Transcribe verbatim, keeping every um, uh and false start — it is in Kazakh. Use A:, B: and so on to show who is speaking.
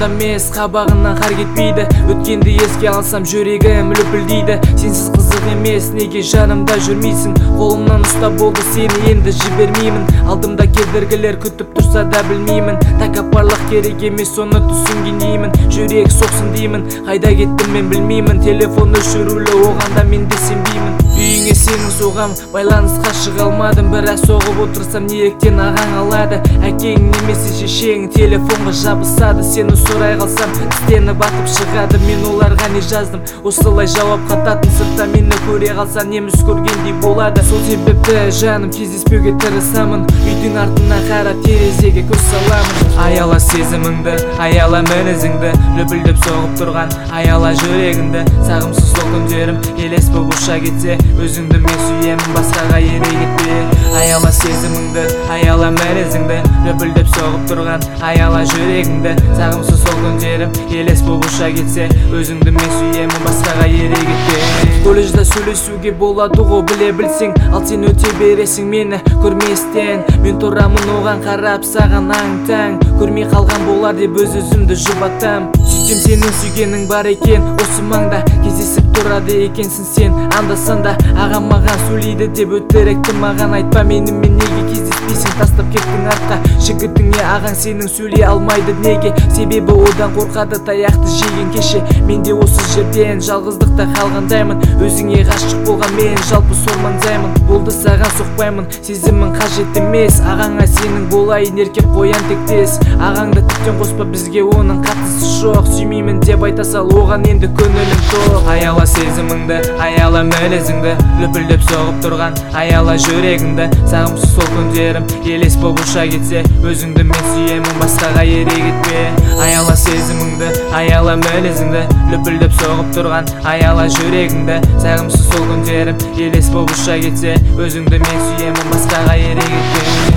A: қолымда емес, қабағынан қар кетпейді. Өткенді еске алсам жүрегім лүпілдейді. Сенсіз қызық емес, неге жанымда жүрмейсің? Қолымнан ұстап болды сені, енді жібермеймін. Алдымда кедергілер күтіп тұрса да білмеймін. Тәкаппарлық керек емес, соны түсінгенеймін. Жүрек соқсын деймін, қайда кеттім мен білмеймін. Телефон өшірулі, оған да мен де сенбеймін. Үйіңе сенің соғам, байланысқа шыға алмадым. Біраз соғып отырсам неліктен ағаң алады? Әкең немесе шешең телефонға жабысады. Сені сұрай қалсам тістеніп батып шығады. Мен оларға не жаздым, осылай жауап қататын. Сыртта мені көре қалса неміз көргендей болады. Сол себепті жаным кездеспеуге тырысамын. Үйдің артына қарап терезеге көз саламын. Аяла сезіміңді, аяла мінезіңді, лүпілдеп соғып тұрған аяла жүрегіңді. Сағымсыз сол күндерім елес боп ұша кетсе, өзіңді мен сүйемін, басқаға ере кетпе. Аяла сезіміңді, аяла мінезіңді, лүпілдеп соғып тұрған аяла жүрегіңді. Сағымсыз сол күндерім елес боп ұша кетсе, өзіңді мен сүйемін, басқаға ере кетпе. Колледжда сөйлесуге болады ғой, біле білсең, ал сен өте бересің мені көрместен. Мен тұрамын оған қарап, саған аң-таң, көрмей қалған болар деп өз өзімді жұбатам. Сөйтсем сенің сүйгенің бар екен, осы маңда кездесіп тұрады екенсің сен анда-санда. Ағам маған сөйлейді деп өтірікті маған айтпа. Менімен неге кездеспейсің, тастап кеттің артқа? Жігітіңе ағаң сенің сөйлей алмайды неге? Себебі одан қорқады таяқты жеген кеше. Мен де осы жерден жалғыздықта қалғандаймын. Өзіңе ғашық болған мен жалпы сормаңдаймын. Болды саған соқпаймын, сезімің қажет емес. Ағаңа сенің болайын еркек қоян тектес. Ағаңды тіптен қоспа, бізге оның қатысы жоқ. Сүймеймін деп айта сал, оған енді көңілім тоқ. Аяла сезіміңді, аяла мінезіңді, лүпілдеп соғып тұрған аяла жүрегіңді. Сағымсыз сол күндерім елес боп ұша кетсе, өзіңді мен сүйемін, басқаға ере кетпе. Аяла сезіміңді, аяла мінезіңді, лүпілдеп соғып тұрған аяла жүрегіңді. Сағымсыз сол күндерім елес боп ұша кетсе, өзіңді мен сүйемін, басқаға ере кетпе.